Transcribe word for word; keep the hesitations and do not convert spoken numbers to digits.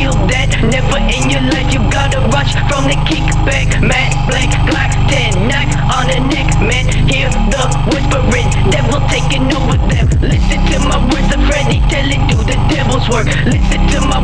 feel that? Never in your life you gotta rush from the kickback. Matt Black, Glock ten, knock on the neck, man. Hear the whispering, devil taking over them. Listen to my words of Freddy, tell it do the devil's work. Listen to my